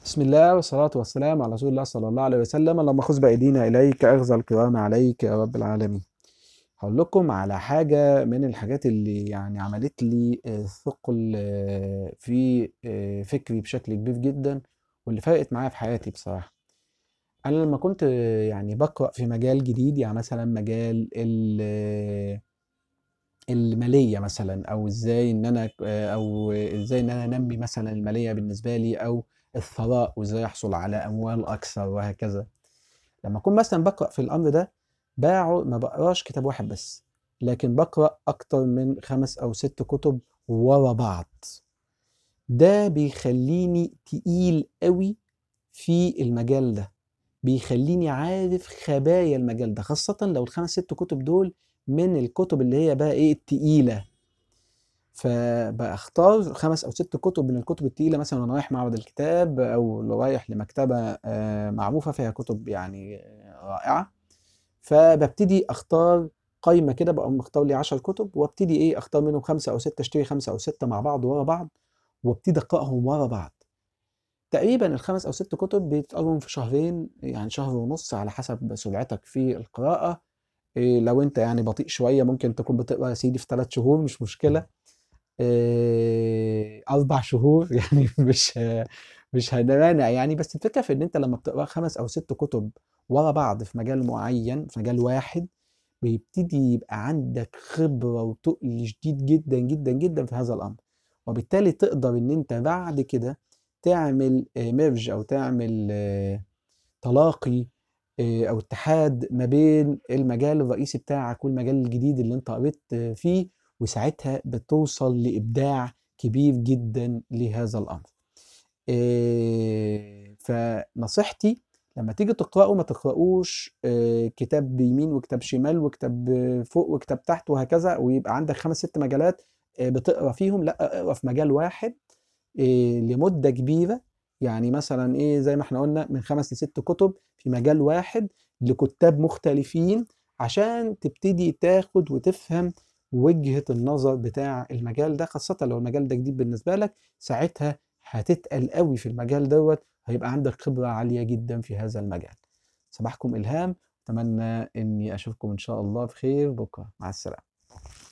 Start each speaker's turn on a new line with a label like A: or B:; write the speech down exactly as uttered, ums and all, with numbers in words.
A: بسم الله والصلاة والسلام على رسول الله صلى الله عليه وسلم. اللهم خذ بأيدينا إليك أخذ الكرام عليك يا رب العالمين. هقول لكم على حاجة من الحاجات اللي يعني عملت لي آه، ثقل آه، في آه، فكري بشكل كبير جدا، واللي فرقت معايا في حياتي بصراحة. أنا لما كنت آه، يعني بقرأ في مجال جديد، يعني مثلا مجال ال- آه، المالية مثلا، أو إزاي إن أنا آه، أو إزاي إن أنا أنمي مثلا المالية بالنسبة لي، أو الثراء وإزاي أحصل على أموال أكثر وهكذا. لما أكون مثلا بقرأ في الأمر ده، بقعد ما بقراش كتاب واحد بس، لكن بقرأ أكتر من خمس أو ست كتب ورا بعض. ده بيخليني تقيل قوي في المجال ده، بيخليني عارف خبايا المجال ده، خاصة لو الخمس ست كتب دول من الكتب اللي هي بقى ايه التقيلة. فبختار خمس او ست كتب من الكتب التقيلة، مثلا وانا رايح معرض الكتاب او لو رايح لمكتبة آه، معروفة فيها كتب يعني آه، رائعة. فببتدي اختار قائمة كده، بقوم مختار لي عشر كتب، وابتدي ايه اختار منهم خمسة او ستة، اشتري خمسة او ستة مع بعض ورا بعض، وابتدي اقراهم ورا بعض. تقريبا الخمس او ست كتب بيتقروا في شهرين، يعني شهر ونص على حسب سرعتك في القراءة. إيه لو انت يعني بطيء شوية ممكن تكون بتقرا يا سيدي في ثلاث شهور، مش مشكلة. إيه اربع شهور يعني مش مش هنمانع يعني. بس الفكرة في ان انت لما بتقرا خمس او ست كتب ورا بعض في مجال معين، في مجال واحد، بيبتدي يبقى عندك خبرة وتقل شديد جدا جدا جدا في هذا الأمر. وبالتالي تقدر إن أنت بعد كده تعمل ميرج، أو تعمل آه، تلاقي آه، أو اتحاد ما بين المجال الرئيسي بتاعك والمجال الجديد اللي أنت قريت آه، فيه، وساعتها بتوصل لإبداع كبير جدا لهذا الأمر. آه، فنصيحتي لما تيجي تقرأوا ما تقرأوش آه، كتاب بيمين وكتاب شمال وكتاب آه، فوق وكتاب تحت وهكذا، ويبقى عندك خمس ست مجالات آه، بتقرأ فيهم. لا، اقرأ في مجال واحد آه، لمدة كبيرة. يعني مثلا ايه، زي ما احنا قلنا، من خمس لست كتب في مجال واحد لكتاب مختلفين، عشان تبتدي تاخد وتفهم وجهة النظر بتاع المجال ده، خاصة لو المجال ده جديد بالنسبة لك. ساعتها هتتقل قوي في المجال دوت، هيبقى عندك خبرة عالية جدا في هذا المجال. صباحكم إلهام. أتمنى إني أشوفكم إن شاء الله بخير بكرة. مع السلامة.